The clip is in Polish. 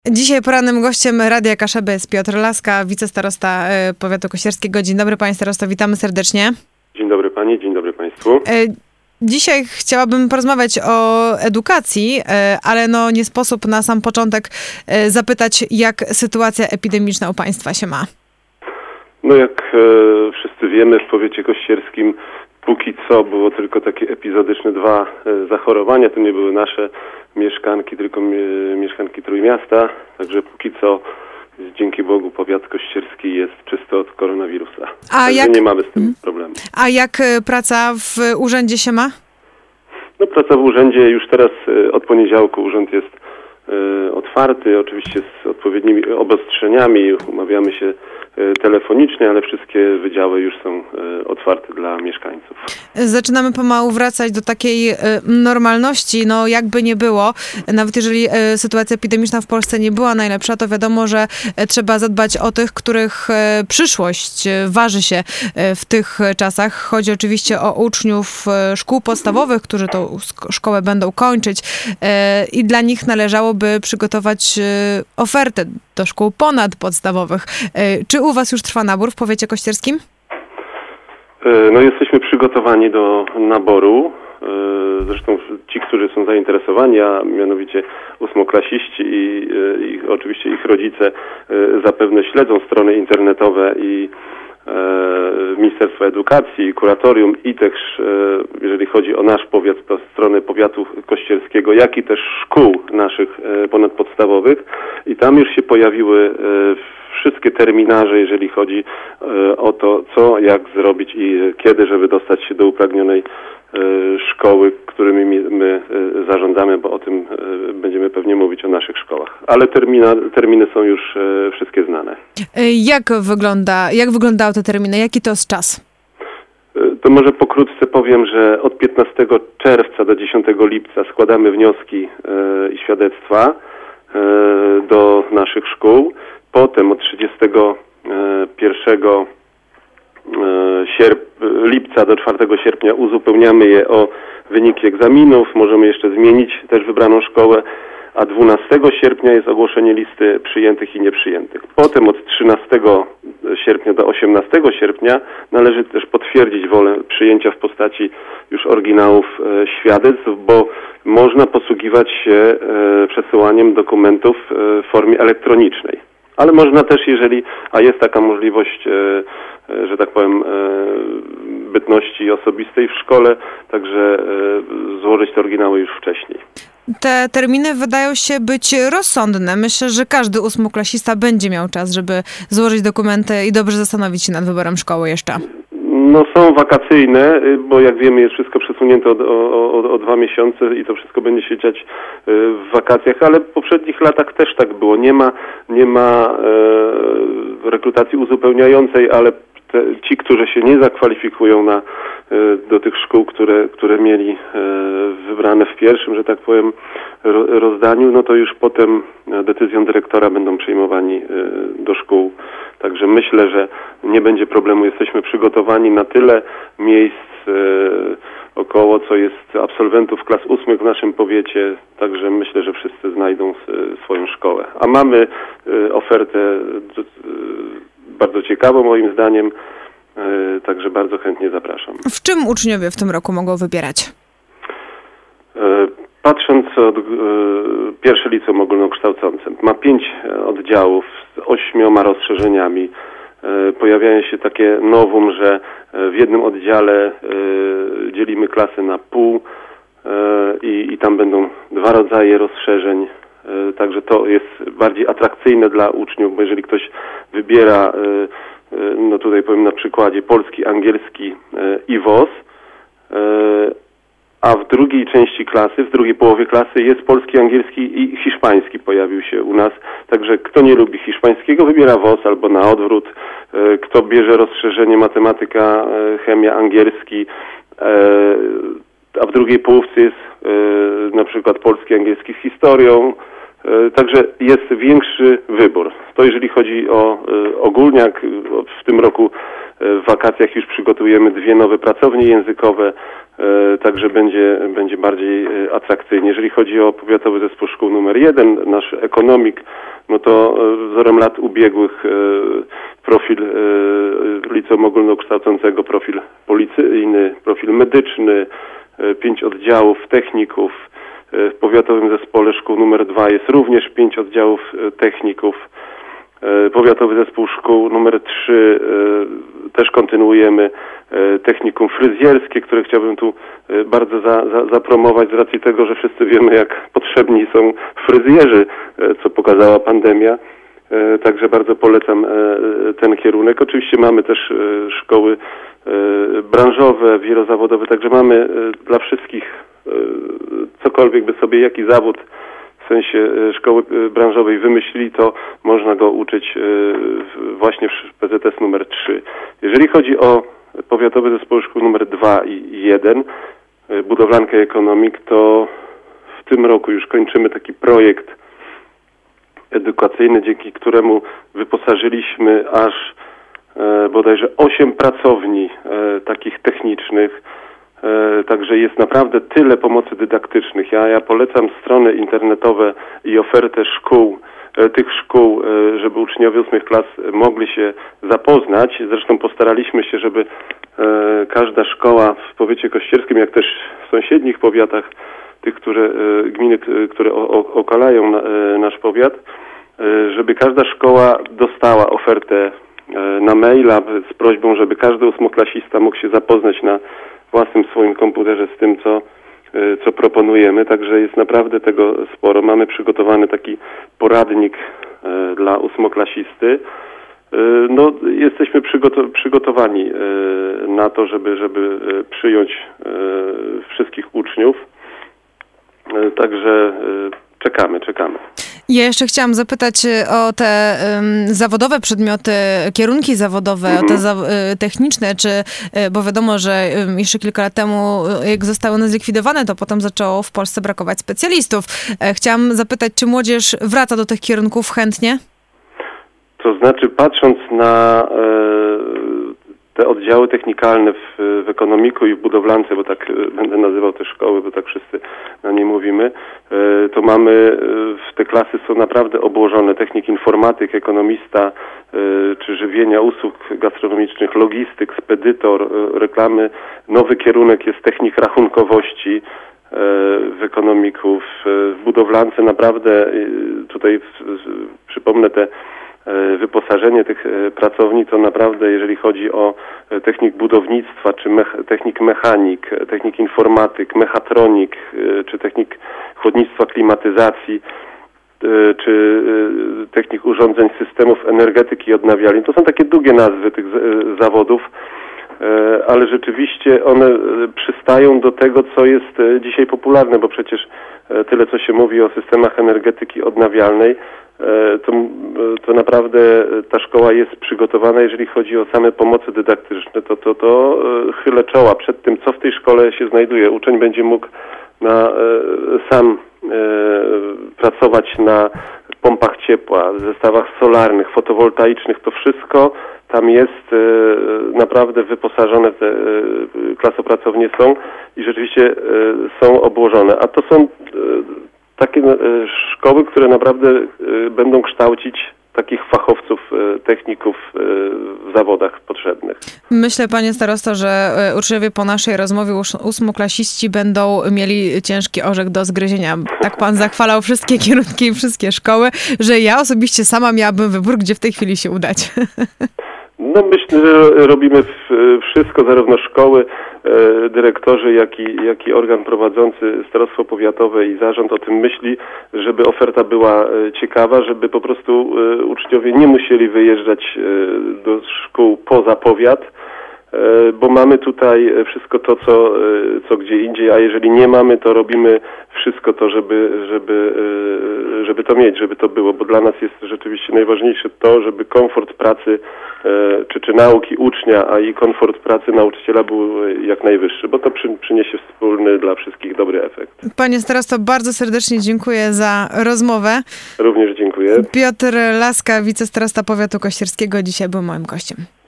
Dzisiaj porannym gościem Radia Kaszeby jest Piotr Laska, wicestarosta powiatu kościerskiego. Dzień dobry panie starosto, witamy serdecznie. Dzień dobry pani, dzień dobry państwu. Dzisiaj chciałabym porozmawiać o edukacji, ale nie sposób na sam początek zapytać, jak sytuacja epidemiczna u państwa się ma. Jak wszyscy wiemy, w powiecie kościerskim póki co było tylko takie epizodyczne 2 zachorowania. To nie były nasze mieszkanki, tylko mieszkanki Trójmiasta. Także póki co, dzięki Bogu, powiat kościerski jest czysto od koronawirusa. Także nie mamy z tym problemu. A jak praca w urzędzie się ma? Praca w urzędzie już teraz od poniedziałku urząd jest otwarty, oczywiście z odpowiednimi obostrzeniami. Umawiamy się telefonicznie, ale wszystkie wydziały już są otwarte dla mieszkańców. Zaczynamy pomału wracać do takiej normalności, jakby nie było. Nawet jeżeli sytuacja epidemiczna w Polsce nie była najlepsza, to wiadomo, że trzeba zadbać o tych, których przyszłość waży się w tych czasach. Chodzi oczywiście o uczniów szkół podstawowych, którzy tą szkołę będą kończyć i dla nich należałoby przygotować ofertę do szkół ponadpodstawowych. Czy u was już trwa nabór w powiecie kościerskim? Jesteśmy przygotowani do naboru. Zresztą ci, którzy są zainteresowani, a mianowicie ósmoklasiści i oczywiście ich rodzice zapewne śledzą strony internetowe i Ministerstwa Edukacji, i Kuratorium i też, jeżeli chodzi o nasz powiat, to stronę powiatu kościerskiego, jak i też szkół naszych ponadpodstawowych. I tam już się pojawiły wszystkie terminarze, jeżeli chodzi o to, co, jak zrobić i kiedy, żeby dostać się do upragnionej szkoły, którymi my zarządzamy, bo o tym będziemy pewnie mówić o naszych szkołach. Ale terminy są już wszystkie znane. Jak wyglądały te terminy? Jaki to jest czas? To może pokrótce powiem, że od 15 czerwca do 10 lipca składamy wnioski i świadectwa do naszych szkół. Potem od 31 lipca do 4 sierpnia uzupełniamy je o wyniki egzaminów. Możemy jeszcze zmienić też wybraną szkołę, a 12 sierpnia jest ogłoszenie listy przyjętych i nieprzyjętych. Potem od 13 sierpnia do 18 sierpnia należy też potwierdzić wolę przyjęcia w postaci już oryginałów świadectw, bo można posługiwać się przesyłaniem dokumentów w formie elektronicznej. Ale można też, a jest taka możliwość, że tak powiem, bytności osobistej w szkole, także złożyć te oryginały już wcześniej. Te terminy wydają się być rozsądne. Myślę, że każdy ósmoklasista będzie miał czas, żeby złożyć dokumenty i dobrze zastanowić się nad wyborem szkoły jeszcze. Są wakacyjne, bo jak wiemy jest wszystko przesunięte o 2 miesiące i to wszystko będzie się dziać w wakacjach, ale w poprzednich latach też tak było. Nie ma rekrutacji uzupełniającej, ale ci, którzy się nie zakwalifikują do tych szkół, które mieli wybrane w pierwszym, że tak powiem, rozdaniu, to już potem decyzją dyrektora będą przyjmowani do szkół. Także myślę, że nie będzie problemu. Jesteśmy przygotowani na tyle miejsc około, co jest absolwentów klas 8 w naszym powiecie. Także myślę, że wszyscy znajdą swoją szkołę. A mamy ofertę bardzo ciekawą moim zdaniem. Także bardzo chętnie zapraszam. W czym uczniowie w tym roku mogą wybierać? Patrząc pierwsze liceum ogólnokształcące ma 5 oddziałów z 8 rozszerzeniami. Pojawiają się takie nowum, że w jednym oddziale dzielimy klasy na pół i tam będą 2 rodzaje rozszerzeń. Także to jest bardziej atrakcyjne dla uczniów, bo jeżeli ktoś wybiera, tutaj powiem na przykładzie polski, angielski i WOS, a w drugiej części klasy, w drugiej połowie klasy jest polski, angielski i hiszpański pojawił się u nas. Także kto nie lubi hiszpańskiego, wybiera WOS albo na odwrót. Kto bierze rozszerzenie matematyka, chemia, angielski, a w drugiej połówce jest na przykład polski, angielski z historią. Także jest większy wybór. To jeżeli chodzi o ogólniak, w tym roku w wakacjach już przygotujemy 2 nowe pracownie językowe, Także będzie bardziej atrakcyjnie. Jeżeli chodzi o Powiatowy Zespół Szkół numer 1, nasz ekonomik, no to wzorem lat ubiegłych profil liceum ogólnokształcącego, profil policyjny, profil medyczny, 5 oddziałów techników. W Powiatowym Zespole Szkół numer 2 jest również 5 oddziałów techników. Powiatowy Zespół Szkół numer 3 też kontynuujemy. Technikum fryzjerskie, które chciałbym tu bardzo zapromować z racji tego, że wszyscy wiemy, jak potrzebni są fryzjerzy, co pokazała pandemia. Także bardzo polecam ten kierunek. Oczywiście mamy też szkoły branżowe, wielozawodowe, także mamy dla wszystkich cokolwiek by sobie jaki zawód w sensie szkoły branżowej wymyślili, to można go uczyć właśnie w PZS numer 3. Jeżeli chodzi o Powiatowy Zespół Szkół numer 2 i 1, budowlankę i ekonomik, to w tym roku już kończymy taki projekt edukacyjny, dzięki któremu wyposażyliśmy aż bodajże 8 pracowni takich technicznych. Także jest naprawdę tyle pomocy dydaktycznych. Ja polecam strony internetowe i ofertę szkół, tych szkół, żeby uczniowie 8 klas mogli się zapoznać. Zresztą postaraliśmy się, żeby każda szkoła w powiecie kościerskim, jak też w sąsiednich powiatach, tych, gminy, które okalają nasz powiat, żeby każda szkoła dostała ofertę na maila z prośbą, żeby każdy 8-klasista mógł się zapoznać na własnym swoim komputerze z tym, co proponujemy. Także jest naprawdę tego sporo. Mamy przygotowany taki poradnik dla 8-klasisty. No, jesteśmy przygotowani na to, żeby przyjąć wszystkich uczniów. Także czekamy. Ja jeszcze chciałam zapytać o te zawodowe przedmioty, kierunki zawodowe, o te techniczne, bo wiadomo, że jeszcze kilka lat temu, jak zostały one zlikwidowane, to potem zaczęło w Polsce brakować specjalistów. Chciałam zapytać, czy młodzież wraca do tych kierunków chętnie? To znaczy, patrząc na te oddziały technikalne w ekonomiku i w budowlance, bo tak będę nazywał te szkoły, bo tak wszyscy na nie mówimy, to mamy, te klasy są naprawdę obłożone. Technik informatyk, ekonomista, czy żywienia, usług gastronomicznych, logistyk, spedytor, reklamy. Nowy kierunek jest technik rachunkowości w ekonomiku, w budowlance. Naprawdę tutaj przypomnę wyposażenie tych pracowni, to naprawdę, jeżeli chodzi o technik budownictwa, czy technik mechanik, technik informatyk, mechatronik, czy technik chłodnictwa, klimatyzacji, czy technik urządzeń systemów energetyki odnawialnej. To są takie długie nazwy tych zawodów, ale rzeczywiście one przystają do tego, co jest dzisiaj popularne, bo przecież tyle, co się mówi o systemach energetyki odnawialnej, to naprawdę ta szkoła jest przygotowana. Jeżeli chodzi o same pomocy dydaktyczne, to chylę czoła przed tym, co w tej szkole się znajduje. Uczeń będzie mógł sam pracować na pompach ciepła, zestawach solarnych, fotowoltaicznych. To wszystko tam jest naprawdę wyposażone, te klasopracownie są i rzeczywiście są obłożone. A to są takie szkoły, które naprawdę będą kształcić takich fachowców, techników w zawodach potrzebnych. Myślę, panie starosto, że uczniowie po naszej rozmowie 8-klasiści będą mieli ciężki orzech do zgryzienia. Tak pan zachwalał wszystkie kierunki i wszystkie szkoły, że ja osobiście sama miałabym wybór, gdzie w tej chwili się udać. No myślę, że robimy wszystko, zarówno szkoły, dyrektorzy, jak i organ prowadzący starostwo powiatowe i zarząd o tym myśli, żeby oferta była ciekawa, żeby po prostu uczniowie nie musieli wyjeżdżać do szkół poza powiat, bo mamy tutaj wszystko to, co gdzie indziej, a jeżeli nie mamy, to robimy wszystko to, żeby to mieć, żeby to było, bo dla nas jest rzeczywiście najważniejsze to, żeby komfort pracy czy nauki ucznia, a i komfort pracy nauczyciela był jak najwyższy, bo to przyniesie wspólny dla wszystkich dobry efekt. Panie starosto, bardzo serdecznie dziękuję za rozmowę. Również dziękuję. Piotr Laska, wicestarosta powiatu kościerskiego, dzisiaj był moim gościem.